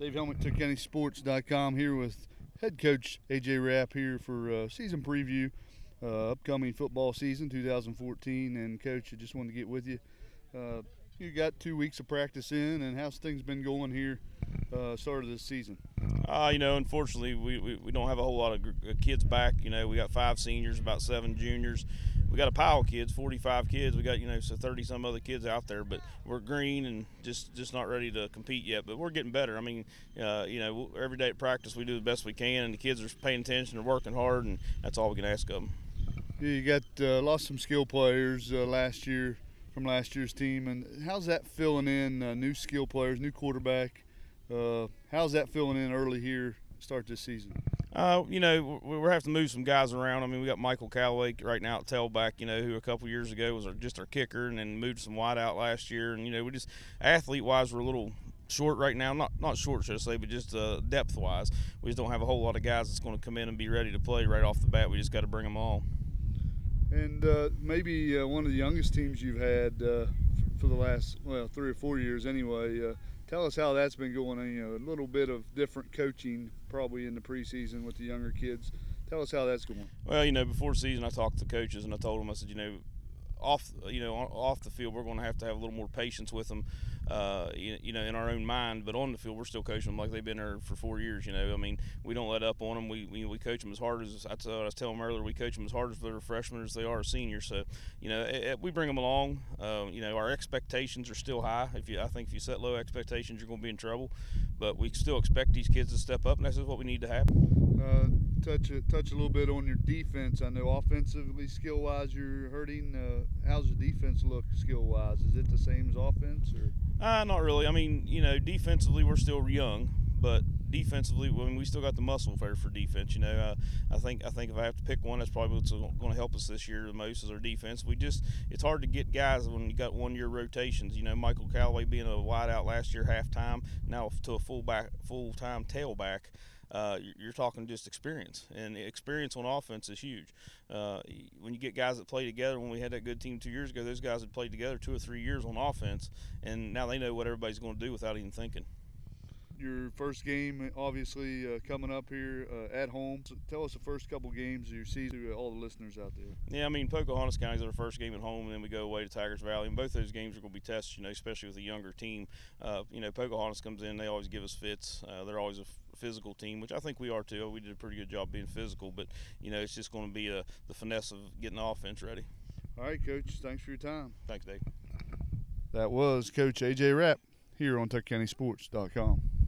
Dave Helmick, TuckCountySports.com here with head coach A.J. Rapp here for season preview, upcoming football season 2014. And, Coach, I just wanted to get with you. You got 2 weeks of practice in, and how's things been going here start of this season? Unfortunately, we don't have a whole lot of kids back. We got 5 seniors, about 7 juniors. We got a pile of kids, 45 kids. We got, so 30-some other kids out there, but we're green and just not ready to compete yet. But we're getting better. I mean, every day at practice we do the best we can, and the kids are paying attention, they're working hard, and that's all we can ask of them. Yeah, you got lost some skill players last year from last year's team, and how's that filling in? New skill players, new quarterback. How's that filling in early here, start this season? We're having to move some guys around. I mean, we got Michael Callaway right now at tailback, who a couple years ago was just our kicker, and then moved some wide out last year. And, we just, athlete-wise, we're a little short right now. Not short, should I say, but just depth-wise. We just don't have a whole lot of guys that's going to come in and be ready to play right off the bat. We just got to bring them all. And maybe one of the youngest teams you've had for the last, 3 or 4 years anyway. Tell us how that's been going. A little bit of different coaching probably in the preseason with the younger kids. Tell us how that's going. Well, before the season I talked to the coaches and I told them, I said, off the field we're going to have a little more patience with them, in our own mind. But on the field we're still coaching them like they've been there for 4 years. I mean, we don't let up on them. We coach them as hard as I was telling them earlier. We coach them as hard as they're freshmen as they are seniors. So we bring them along. Our expectations are still high. I think if you set low expectations, you're going to be in trouble. But we still expect these kids to step up, and that's what we need to happen. Touch a little bit on your defense. I know offensively, skill-wise, you're hurting. How's the defense look skill-wise? Is it the same as offense? Or? Not really. I mean, defensively we're still young, but defensively, we still got the muscle for defense. I think if I have to pick one, that's probably what's going to help us this year the most is our defense. It's hard to get guys when you got 1 year rotations. Michael Callaway being a wide out last year halftime, now to a full-time tailback. You're talking just experience, and experience on offense is huge. When you get guys that play together, when we had that good team 2 years ago, those guys had played together 2 or 3 years on offense, and now they know what everybody's going to do without even thinking. Your first game, obviously, coming up here at home. So tell us the first couple games of your season to all the listeners out there. Yeah, I mean, Pocahontas County is our first game at home, and then we go away to Tigers Valley. And both those games are going to be tests, especially with a younger team. Pocahontas comes in, they always give us fits. They're always a physical team, which I think we are too. We did a pretty good job being physical, but, it's just going to be the finesse of getting the offense ready. All right, Coach. Thanks for your time. Thanks, Dave. That was Coach A.J. Rapp here on TuckCountySports.com.